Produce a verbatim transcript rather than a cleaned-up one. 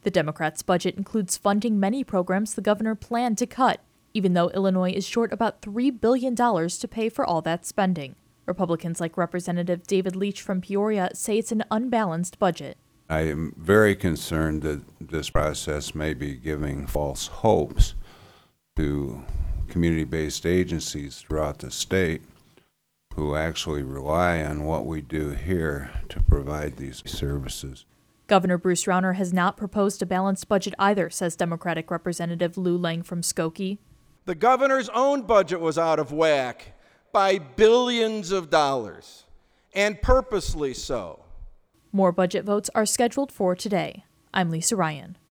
The Democrats' budget includes funding many programs the governor planned to cut, even though Illinois is short about three billion dollars to pay for all that spending. Republicans like Representative David Leach from Peoria say it's an unbalanced budget. I am very concerned that this process may be giving false hopes to community-based agencies throughout the state who actually rely on what we do here to provide these services. Governor Bruce Rauner has not proposed a balanced budget either, says Democratic Representative Lou Lang from Skokie. The governor's own budget was out of whack by billions of dollars, and purposely so. More budget votes are scheduled for today. I'm Lisa Ryan.